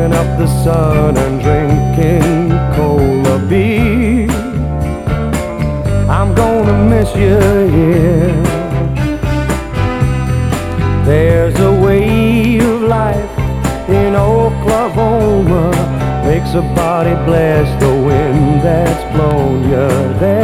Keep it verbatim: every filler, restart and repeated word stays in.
soaking up the sun and drinking cola beer. I'm gonna miss you here. There's a way of life in Oklahoma, makes a body bless the wind that's blown you there.